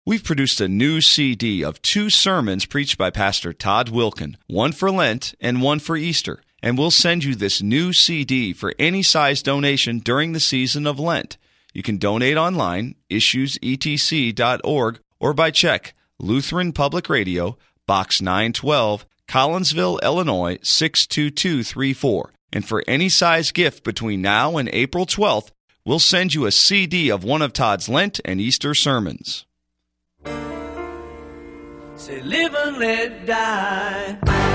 We've produced a new CD of 2 sermons preached by Pastor Todd Wilken, one for Lent and one for Easter. And we'll send you this new CD for any size donation during the season of Lent. You can donate online, issuesetc.org, or by check, Lutheran Public Radio, Box 912, Collinsville, Illinois, 62234. And for any size gift between now and April 12th, we'll send you a CD of one of Todd's Lent and Easter sermons. Say, live and let die.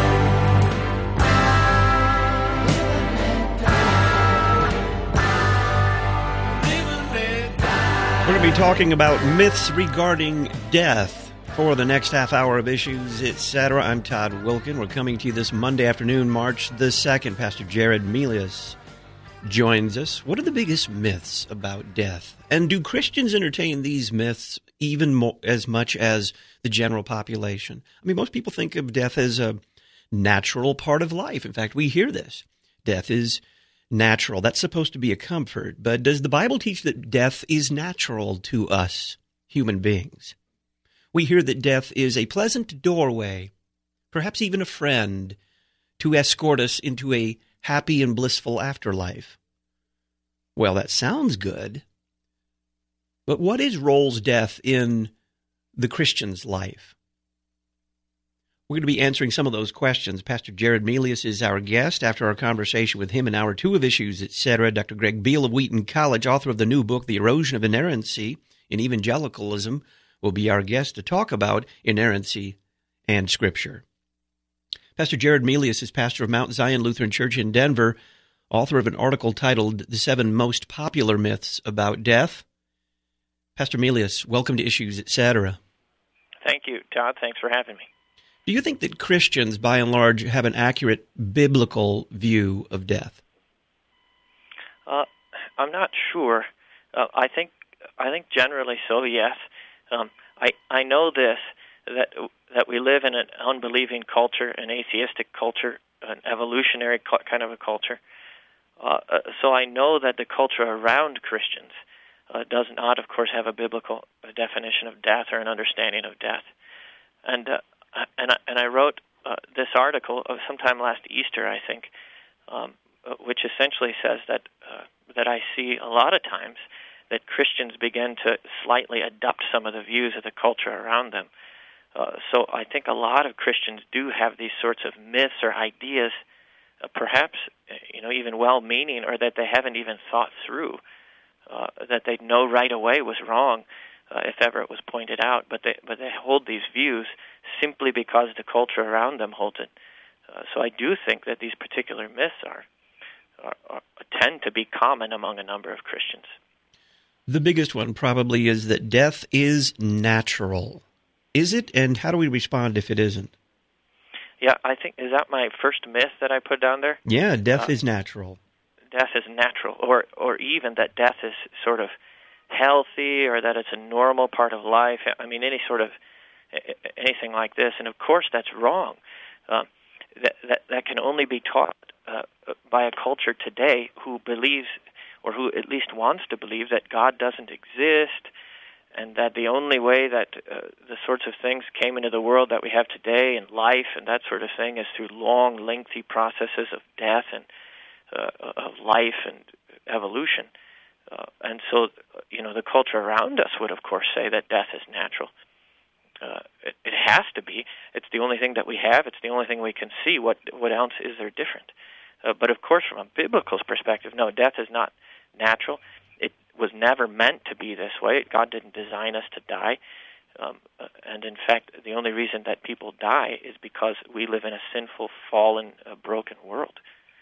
We're going to be talking about myths regarding death for the next half hour of Issues, etc. I'm Todd Wilken. We're coming to you this Monday afternoon, March the 2nd. Pastor Jared Melius joins us. What are the biggest myths about death? And do Christians entertain these myths even more, as much as the general population? I mean, most people think of death as a natural part of life. In fact, we hear this. Death is natural. That's supposed to be a comfort. But does the Bible teach that death is natural to us, human beings? We hear that death is a pleasant doorway, perhaps even a friend, to escort us into a happy and blissful afterlife. Well, that sounds good. But what is role's death in the Christian's life? We're going to be answering some of those questions. Pastor Jared Melius is our guest. After our conversation with him in Hour 2 of Issues, etc., Dr. Greg Beale of Wheaton College, author of the new book, The Erosion of Inerrancy in Evangelicalism, will be our guest to talk about inerrancy and Scripture. Pastor Jared Melius is pastor of Mount Zion Lutheran Church in Denver, author of an article titled The 7 Most Popular Myths About Death. Pastor Melius, welcome to Issues, etc. Thank you, Todd. Thanks for having me. Do you think that Christians, by and large, have an accurate biblical view of death? I'm not sure. I think generally so. Yes. I know this that we live in an unbelieving culture, an atheistic culture, an evolutionary kind of a culture. So I know that the culture around Christians does not, of course, have a biblical definition of death or an understanding of death. And I wrote this article sometime last Easter, I think, which essentially says that I see a lot of times that Christians begin to slightly adopt some of the views of the culture around them. So I think a lot of Christians do have these sorts of myths or ideas, perhaps even well-meaning, or that they haven't even thought through, that they know right away was wrong. If ever it was pointed out, but they hold these views simply because the culture around them holds it. So I do think that these particular myths tend to be common among a number of Christians. The biggest one probably is that death is natural. Is it, and how do we respond if it isn't? Yeah, I think, is that my first myth that I put down there? Yeah, death is natural. Death is natural, or even that death is sort of healthy, or that it's a normal part of life. I mean, anything like this, and of course that's wrong. That can only be taught by a culture today who believes, or who at least wants to believe, that God doesn't exist, and that the only way that the sorts of things came into the world that we have today, and life and that sort of thing, is through long, lengthy processes of death and of life and evolution. And so, the culture around us would, of course, say that death is natural. It has to be. It's the only thing that we have. It's the only thing we can see. What else is there different? But, of course, from a biblical perspective, no, death is not natural. It was never meant to be this way. God didn't design us to die. And, in fact, the only reason that people die is because we live in a sinful, fallen, broken world.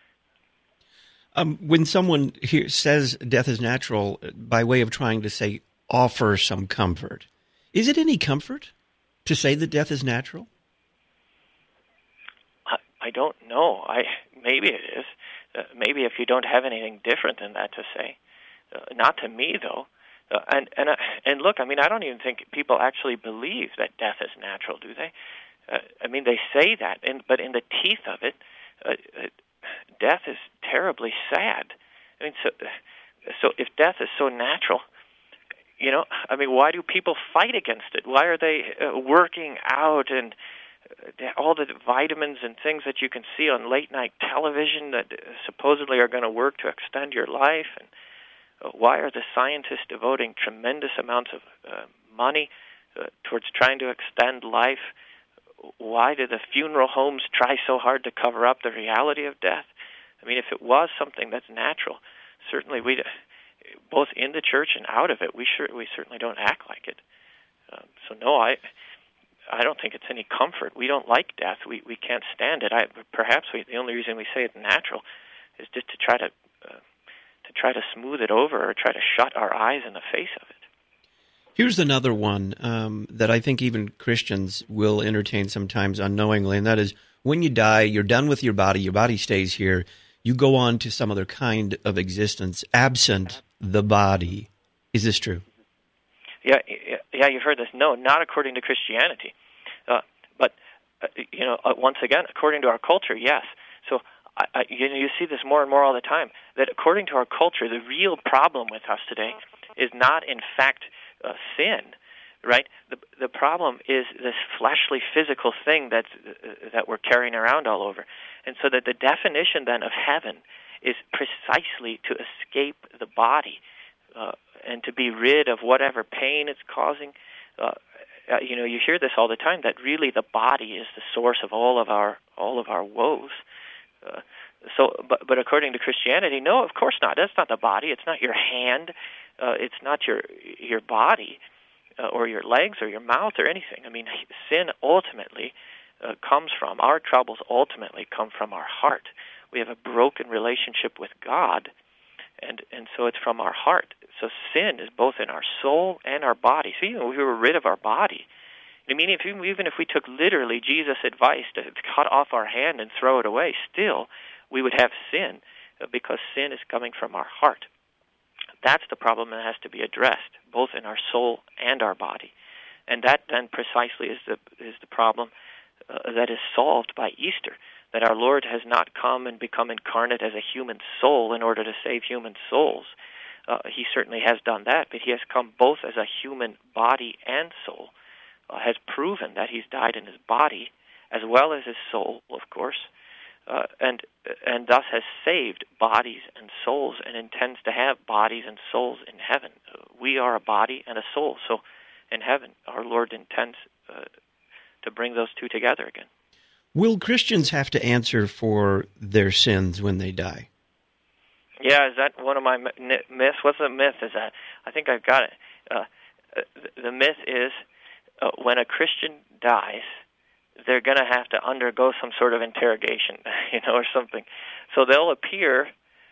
When someone here says death is natural, by way of trying to say, offer some comfort, is it any comfort to say that death is natural? I don't know. Maybe it is. Maybe if you don't have anything different than that to say. Not to me, though. And look, I mean, I don't even think people actually believe that death is natural, do they? I mean, they say that, but in the teeth of it, death is terribly sad. I mean, so if death is so natural, why do people fight against it? Why are they working out and all the vitamins and things that you can see on late-night television that supposedly are going to work to extend your life? And why are the scientists devoting tremendous amounts of money towards trying to extend life? Why do the funeral homes try so hard to cover up the reality of death? I mean, if it was something that's natural, certainly we, both in the church and out of it, we certainly don't act like it. So no, I don't think it's any comfort. We don't like death. We can't stand it. Perhaps the only reason we say it's natural is just to try to smooth it over or try to shut our eyes in the face of it. Here's another one that I think even Christians will entertain sometimes unknowingly, and that is when you die, you're done with your body stays here, you go on to some other kind of existence absent the body. Is this true? Yeah, you've heard this. No, not according to Christianity. But once again, according to our culture, yes. So you see this more and more all the time, that according to our culture, the real problem with us today is not, in fact, sin, right? The problem is this fleshly, physical thing that we're carrying around all over. And so that the definition then of heaven is precisely to escape the body and to be rid of whatever pain it's causing. You hear this all the time, that really the body is the source of all of our woes. But according to Christianity, no, of course not. That's not the body. It's not your hand. It's not your body or your legs or your mouth or anything. I mean, sin ultimately comes from, our troubles ultimately come from our heart. We have a broken relationship with God, and so it's from our heart. So sin is both in our soul and our body. So even if we were rid of our body, I mean, even if we took literally Jesus' advice to cut off our hand and throw it away, still we would have sin because sin is coming from our heart. That's the problem that has to be addressed, both in our soul and our body. And that then precisely is the problem that is solved by Easter, that our Lord has not come and become incarnate as a human soul in order to save human souls. He certainly has done that, but he has come both as a human body and soul, has proven that he's died in his body as well as his soul, of course, and thus has saved bodies and souls and intends to have bodies and souls in heaven. We are a body and a soul, so in heaven our Lord intends to bring those two together again. Will Christians have to answer for their sins when they die? Yeah, is that one of my myths? What's the myth? Is that? I think I've got it. The myth is when a Christian dies, they're going to have to undergo some sort of interrogation, or something. So they'll appear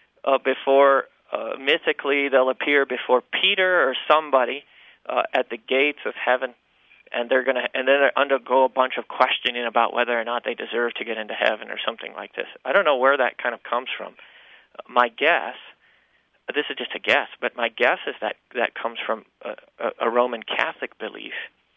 mythically, they'll appear before Peter or somebody at the gates of heaven, and then they undergo a bunch of questioning about whether or not they deserve to get into heaven or something like this. I don't know where that kind of comes from. My guess, this is just a guess, but my guess is that comes from a Roman Catholic belief.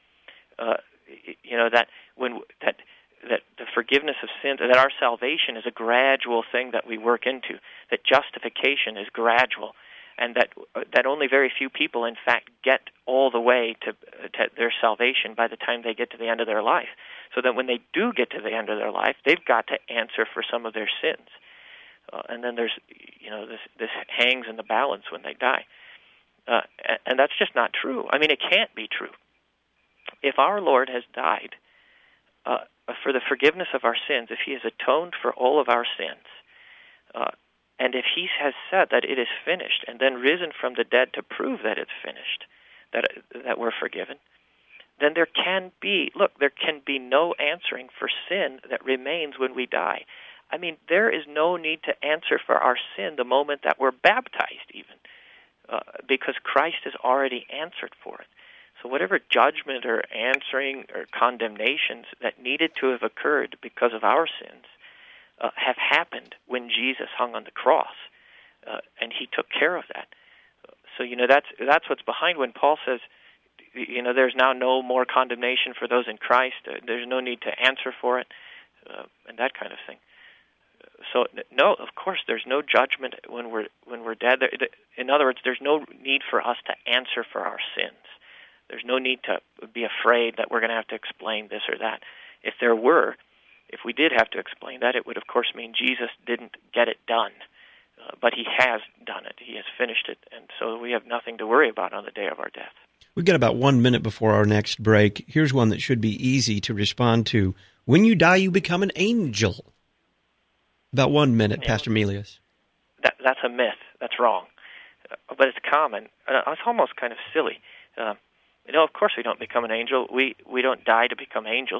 That the forgiveness of sins, that our salvation is a gradual thing that we work into, that justification is gradual, and that only very few people, in fact, get all the way to their salvation by the time they get to the end of their life. So that when they do get to the end of their life, they've got to answer for some of their sins. And then there's, this hangs in the balance when they die. And that's just not true. I mean, it can't be true. If our Lord has died for the forgiveness of our sins, if he has atoned for all of our sins, and if he has said that it is finished, and then risen from the dead to prove that it's finished, that we're forgiven, then there can be no answering for sin that remains when we die. I mean, there is no need to answer for our sin the moment that we're baptized even, because Christ has already answered for it. So whatever judgment or answering or condemnations that needed to have occurred because of our sins have happened when Jesus hung on the cross, and he took care of that. So that's what's behind when Paul says, there's now no more condemnation for those in Christ. There's no need to answer for it, and that kind of thing. So no, of course, there's no judgment when we're dead. In other words, there's no need for us to answer for our sins. There's no need to be afraid that we're going to have to explain this or that. If we did have to explain that, it would, of course, mean Jesus didn't get it done. But he has done it. He has finished it. And so we have nothing to worry about on the day of our death. We've got about 1 minute before our next break. Here's one that should be easy to respond to. When you die, you become an angel. About 1 minute, yeah. Pastor Milius. That's a myth. That's wrong. But it's common. It's almost kind of silly. Of course we don't become an angel. We don't die to become angels.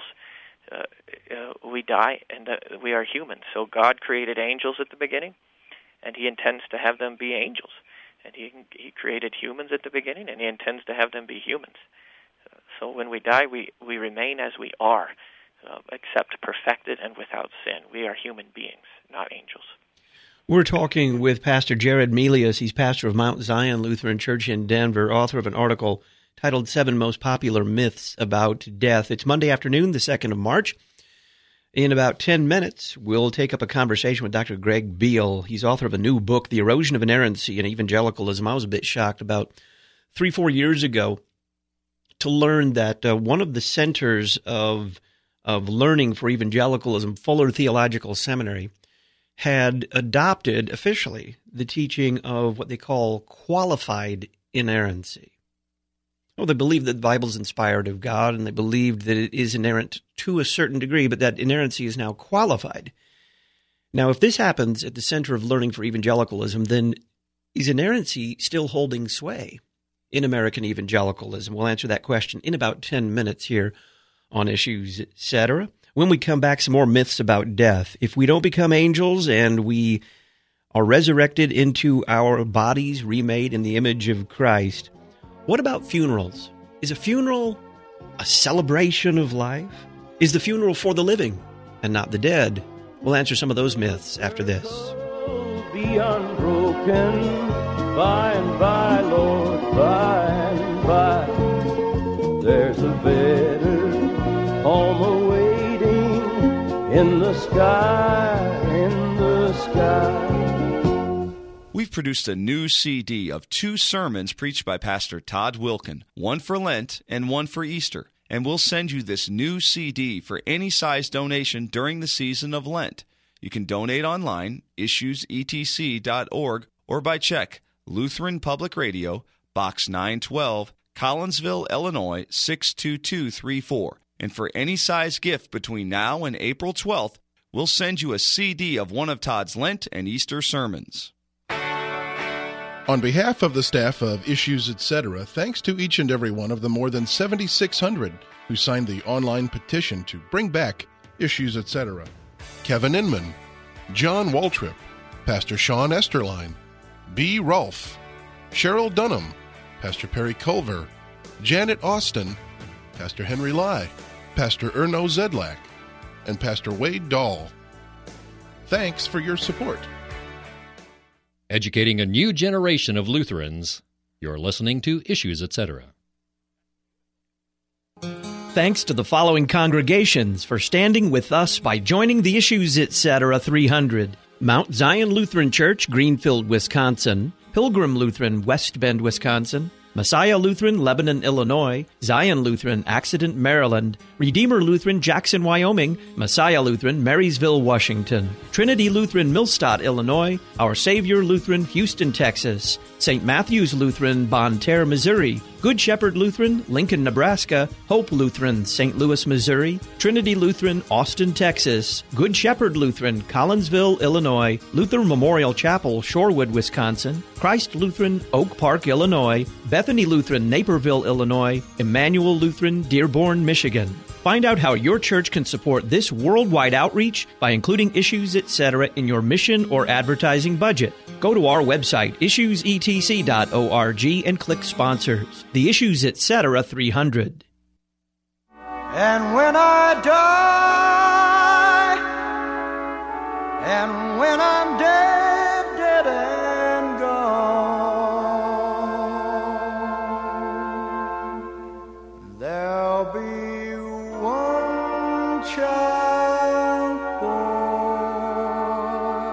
We die, and we are humans. So God created angels at the beginning, and he intends to have them be angels. And he created humans at the beginning, and he intends to have them be humans. So when we die, we remain as we are, except perfected and without sin. We are human beings, not angels. We're talking with Pastor Jared Milius. He's pastor of Mount Zion Lutheran Church in Denver, author of an article titled 7 Most Popular Myths About Death. It's Monday afternoon, the 2nd of March. In about 10 minutes, we'll take up a conversation with Dr. Greg Beale. He's author of a new book, The Erosion of Inerrancy in Evangelicalism. I was a bit shocked about 3-4 years ago to learn that one of the centers of learning for evangelicalism, Fuller Theological Seminary, had adopted officially the teaching of what they call qualified inerrancy. Well, they believe that the Bible is inspired of God, and they believed that it is inerrant to a certain degree, but that inerrancy is now qualified. Now, if this happens at the center of learning for evangelicalism, then is inerrancy still holding sway in American evangelicalism? We'll answer that question in about 10 minutes here on Issues, Etc. When we come back, some more myths about death. If we don't become angels and we are resurrected into our bodies remade in the image of Christ, what about funerals? Is a funeral a celebration of life? Is the funeral for the living and not the dead? We'll answer some of those myths after this. Be unbroken by and by, Lord, by and by. There's a better home awaiting in the sky, in the sky. We've produced a new CD of 2 sermons preached by Pastor Todd Wilkin, one for Lent and one for Easter. And we'll send you this new CD for any size donation during the season of Lent. You can donate online, issuesetc.org, or by check, Lutheran Public Radio, Box 912, Collinsville, Illinois, 62234. And for any size gift between now and April 12th, we'll send you a CD of one of Todd's Lent and Easter sermons. On behalf of the staff of Issues, Etc., thanks to each and every one of the more than 7,600 who signed the online petition to bring back Issues, Etc. Kevin Inman, John Waltrip, Pastor Sean Esterline, B. Rolfe, Cheryl Dunham, Pastor Perry Culver, Janet Austin, Pastor Henry Lai, Pastor Erno Zedlak, and Pastor Wade Dahl. Thanks for your support. Educating a new generation of Lutherans, you're listening to Issues, Etc. Thanks to the following congregations for standing with us by joining the Issues, Etc. 300. Mount Zion Lutheran Church, Greenfield, Wisconsin. Pilgrim Lutheran, West Bend, Wisconsin. Messiah Lutheran, Lebanon, Illinois. Zion Lutheran, Accident, Maryland. Redeemer Lutheran, Jackson, Wyoming. Messiah Lutheran, Marysville, Washington. Trinity Lutheran, Millstadt, Illinois. Our Savior Lutheran, Houston, Texas. St. Matthew's Lutheran, Bonne Terre, Missouri. Good Shepherd Lutheran, Lincoln, Nebraska. Hope Lutheran, St. Louis, Missouri. Trinity Lutheran, Austin, Texas. Good Shepherd Lutheran, Collinsville, Illinois. Luther Memorial Chapel, Shorewood, Wisconsin. Christ Lutheran, Oak Park, Illinois. Bethany Lutheran, Naperville, Illinois. Emmanuel Lutheran, Dearborn, Michigan. Find out how your church can support this worldwide outreach by including Issues, Etc. in your mission or advertising budget. Go to our website, issuesetc.org, and click Sponsors. The Issues, Etc. 300. And when I die, and when I'm dead, dead and gone, there'll be one child born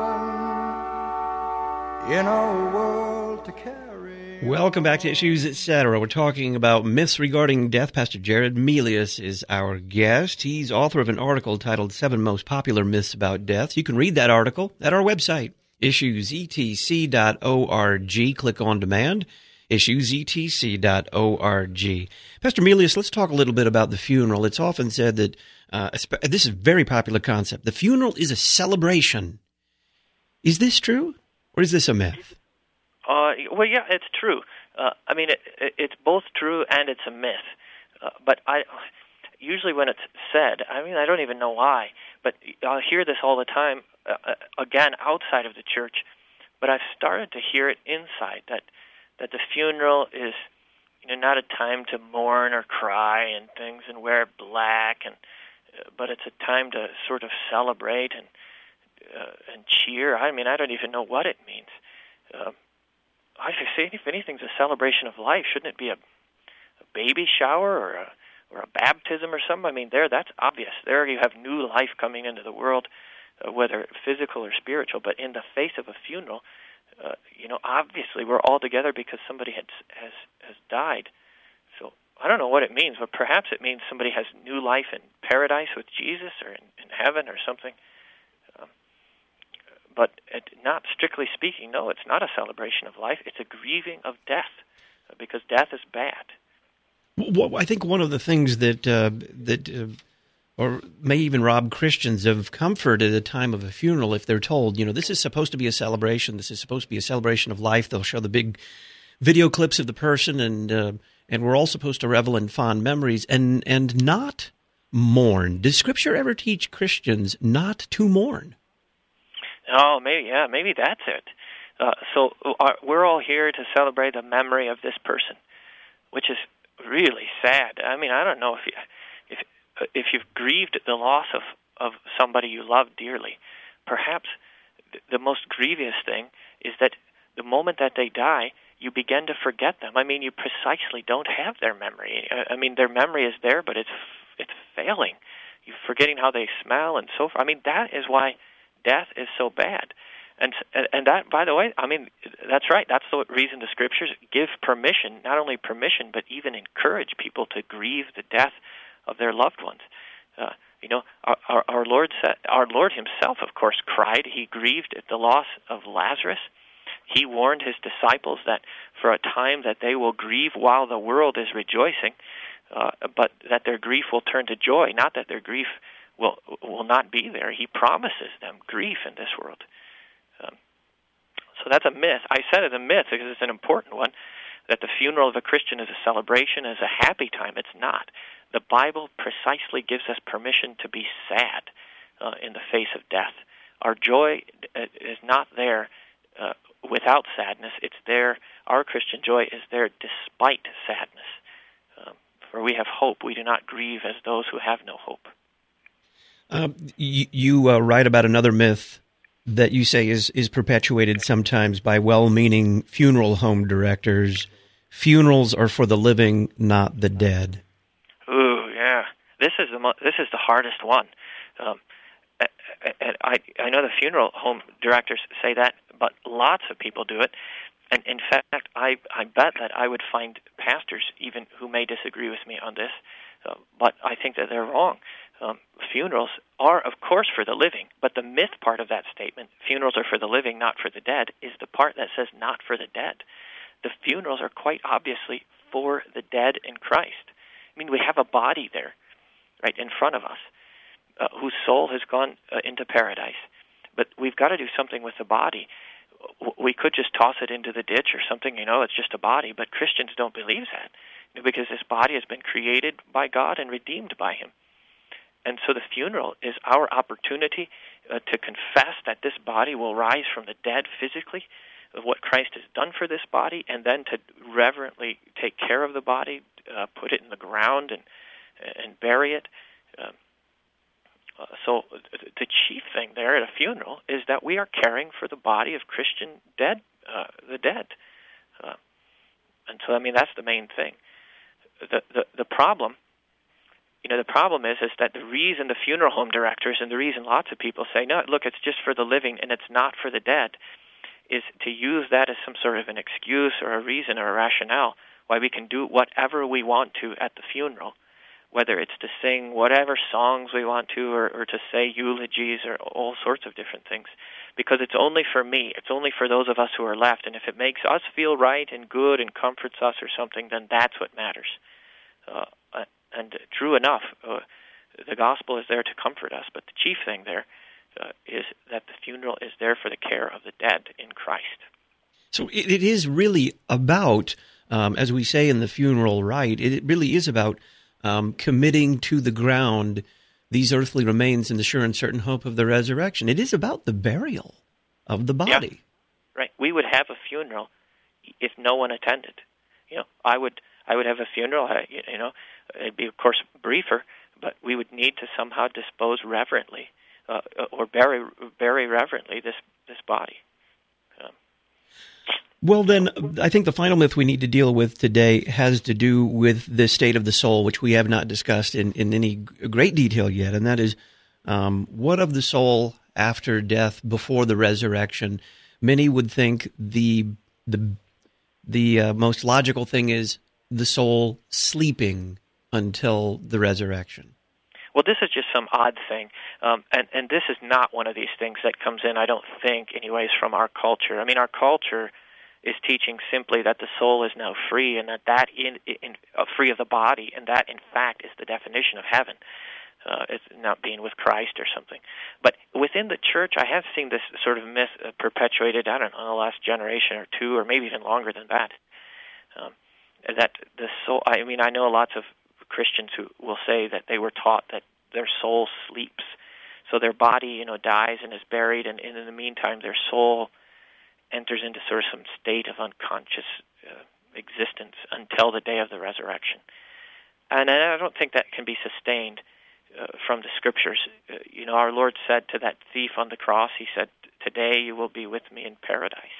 in a world to carry. Welcome back to Issues, Etc. We're talking about myths regarding death. Pastor Jared Melius is our guest. He's author of an article titled 7 Most Popular Myths About Death. You can read that article at our website, issuesetc.org. Click on demand, issuesetc.org. Pastor Melius, let's talk a little bit about the funeral. It's often said that, this is a very popular concept, the funeral is a celebration. Is this true, or is this a myth? Well, yeah, it's true. I mean, it's both true and it's a myth. But usually when it's said, I mean, I don't even know why, but I'll hear this all the time, again, outside of the church, but I've started to hear it inside, that the funeral is, not a time to mourn or cry and things and wear black, but it's a time to sort of celebrate and cheer. I mean, I don't even know what it means. I say, if anything's a celebration of life, shouldn't it be a baby shower or a baptism or something? I mean, that's obvious. There you have new life coming into the world, whether physical or spiritual. But in the face of a funeral, obviously we're all together because somebody has died. So I don't know what it means, but perhaps it means somebody has new life in paradise with Jesus or in heaven or something. But not strictly speaking, no, it's not a celebration of life. It's a grieving of death, because death is bad. Well, I think one of the things that or may even rob Christians of comfort at a time of a funeral, if they're told, this is supposed to be a celebration, this is supposed to be a celebration of life. They'll show the big video clips of the person, and we're all supposed to revel in fond memories and not mourn. Does Scripture ever teach Christians not to mourn? Oh, maybe that's it. So we're all here to celebrate the memory of this person, which is really sad. I mean, I don't know if you've grieved the loss of somebody you love dearly. Perhaps the most grievous thing is that the moment that they die, you begin to forget them. I mean, you precisely don't have their memory. I mean, their memory is there, but it's failing. You're forgetting how they smell and so forth. I mean, that is why death is so bad. And that, by the way, I mean, that's right. That's the reason the Scriptures give permission, not only permission, but even encourage people to grieve the death of their loved ones. Our Lord himself, of course, cried. He grieved at the loss of Lazarus. He warned his disciples that for a time that they will grieve while the world is rejoicing, but that their grief will turn to joy, not that their grief will not be there. He promises them grief in this world. So that's a myth. I said it's a myth because it's an important one, that the funeral of a Christian is a celebration, is a happy time. It's not. The Bible precisely gives us permission to be sad in the face of death. Our joy is not there without sadness. It's there. Our Christian joy is there despite sadness. For we have hope. We do not grieve as those who have no hope. You write about another myth that you say is perpetuated sometimes by well-meaning funeral home directors. Funerals are for the living, not the dead. Ooh, yeah. This is the hardest one. I know the funeral home directors say that, but lots of people do it. And in fact, I bet that I would find pastors even who may disagree with me on this, but I think that they're wrong. Funerals are, of course, for the living, but the myth part of that statement, funerals are for the living, not for the dead, is the part that says not for the dead. The funerals are quite obviously for the dead in Christ. I mean, we have a body there, right, in front of us, whose soul has gone into paradise. But we've got to do something with the body. We could just toss it into the ditch or something, it's just a body, but Christians don't believe that, because this body has been created by God and redeemed by Him. And so the funeral is our opportunity to confess that this body will rise from the dead physically, of what Christ has done for this body, and then to reverently take care of the body, put it in the ground and bury it. So the chief thing there at a funeral is that we are caring for the body of Christian the dead. And so, I mean, that's the main thing. The problem, the problem is that the reason the funeral home directors and the reason lots of people say, no, look, it's just for the living and it's not for the dead, is to use that as some sort of an excuse or a reason or a rationale why we can do whatever we want to at the funeral, whether it's to sing whatever songs we want to or to say eulogies or all sorts of different things, because it's only for me. It's only for those of us who are left. And if it makes us feel right and good and comforts us or something, then that's what matters. And true enough, the gospel is there to comfort us, but the chief thing there is that the funeral is there for the care of the dead in Christ. So it is really about, as we say in the funeral rite, it really is about committing to the ground these earthly remains in the sure and certain hope of the resurrection. It is about the burial of the body. Yeah, right. We would have a funeral if no one attended. I would have a funeral. It'd be, of course, briefer, but we would need to somehow dispose reverently or bury reverently this body. Well, then, I think the final myth we need to deal with today has to do with the state of the soul, which we have not discussed in any great detail yet, and that is what of the soul after death, before the resurrection? Many would think the most logical thing is the soul sleeping until the resurrection. Well, this is just some odd thing, and this is not one of these things that comes in, I don't think, anyways, from our culture. I mean, our culture is teaching simply that the soul is now free, and that free of the body, and that, in fact, is the definition of heaven. It's not being with Christ or something. But within the church, I have seen this sort of myth perpetuated, I don't know, in the last generation or two, or maybe even longer than that. That the soul, I mean, I know lots of Christians who will say that they were taught that their soul sleeps. So their body, dies and is buried, and in the meantime, their soul enters into sort of some state of unconscious existence until the day of the resurrection. And I don't think that can be sustained from the Scriptures. Our Lord said to that thief on the cross, He said, "Today you will be with me in paradise."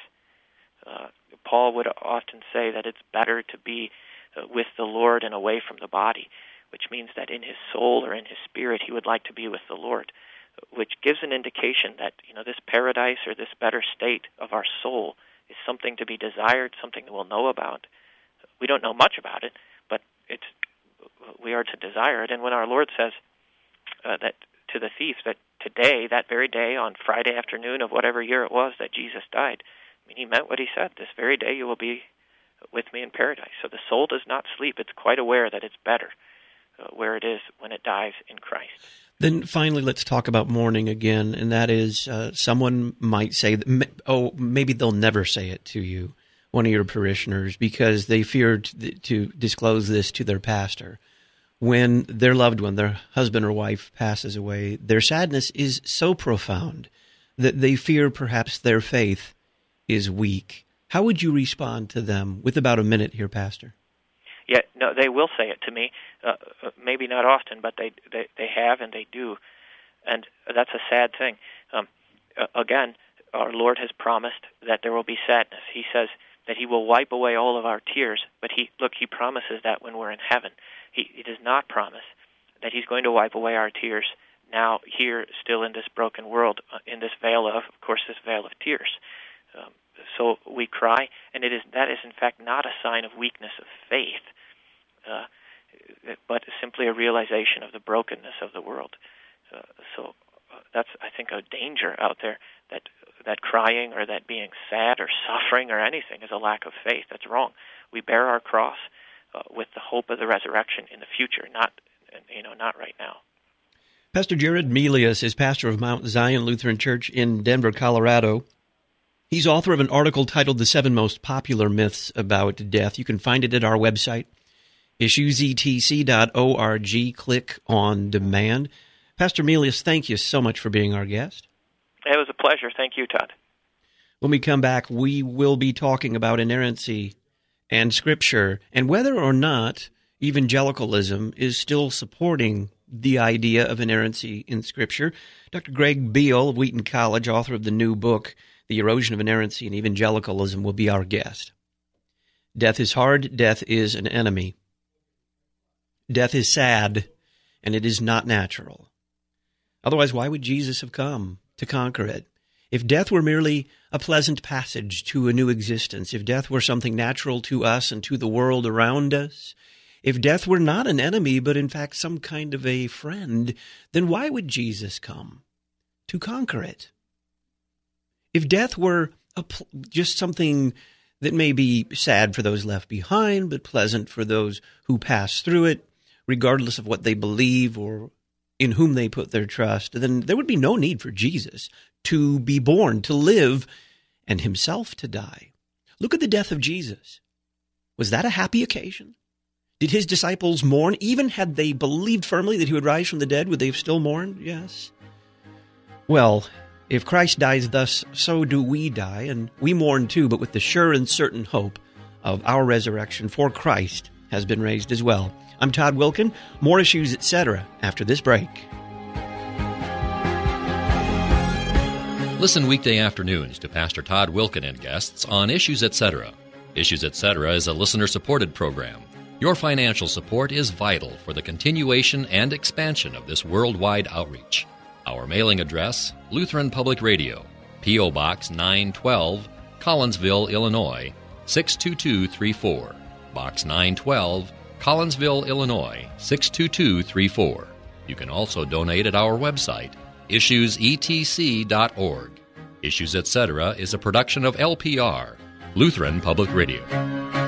Paul would often say that it's better to be with the Lord and away from the body, which means that in his soul or in his spirit he would like to be with the Lord, which gives an indication that this paradise or this better state of our soul is something to be desired, something that we'll know about. We don't know much about it, but we are to desire it. And when our Lord says that to the thief, that today, that very day, on Friday afternoon of whatever year it was that Jesus died, I mean, He meant what He said. This very day you will be with me in paradise. So the soul does not sleep. It's quite aware that it's better where it is when it dies in Christ. Then finally, let's talk about mourning again, and that is someone might say, maybe they'll never say it to you, one of your parishioners, because they fear to disclose this to their pastor. When their loved one, their husband or wife, passes away, their sadness is so profound that they fear perhaps their faith is weak. How would you respond to them with about a minute here, Pastor? Yeah, no, they will say it to me. Maybe not often, but they have and they do, and that's a sad thing. Again, our Lord has promised that there will be sadness. He says that He will wipe away all of our tears, but He promises that when we're in heaven. He does not promise that He's going to wipe away our tears now here, still in this broken world, in this veil of tears. So we cry, and that is in fact not a sign of weakness of faith, but simply a realization of the brokenness of the world. So that's, I think, a danger out there, that crying or that being sad or suffering or anything is a lack of faith. That's wrong. We bear our cross with the hope of the resurrection in the future, not right now. Pastor Jared Melius is pastor of Mount Zion Lutheran Church in Denver, Colorado. He's author of an article titled The 7 Most Popular Myths About Death. You can find it at our website, issuesetc.org. Click on demand. Pastor Melius, thank you so much for being our guest. It was a pleasure. Thank you, Todd. When we come back, we will be talking about inerrancy and Scripture and whether or not evangelicalism is still supporting the idea of inerrancy in Scripture. Dr. Greg Beale of Wheaton College, author of the new book, The Erosion of Inerrancy and Evangelicalism, will be our guest. Death is hard. Death is an enemy. Death is sad, and it is not natural. Otherwise, why would Jesus have come to conquer it? If death were merely a pleasant passage to a new existence, if death were something natural to us and to the world around us, if death were not an enemy, but in fact some kind of a friend, then why would Jesus come? To conquer it. If death were just something that may be sad for those left behind, but pleasant for those who pass through it, regardless of what they believe or in whom they put their trust, then there would be no need for Jesus to be born, to live, and himself to die. Look at the death of Jesus. Was that a happy occasion? Did his disciples mourn? Even had they believed firmly that he would rise from the dead, would they have still mourned? Yes. Well, if Christ dies thus, so do we die, and we mourn too, but with the sure and certain hope of our resurrection, for Christ has been raised as well. I'm Todd Wilken. More Issues, Etc. after this break. Listen weekday afternoons to Pastor Todd Wilken and guests on Issues, Etc. Issues, Etc. is a listener-supported program. Your financial support is vital for the continuation and expansion of this worldwide outreach. Our mailing address, Lutheran Public Radio, P.O. Box 912, Collinsville, Illinois, 62234. Box 912, Collinsville, Illinois, 62234. You can also donate at our website, issuesetc.org. Issues, Etc. is a production of LPR, Lutheran Public Radio.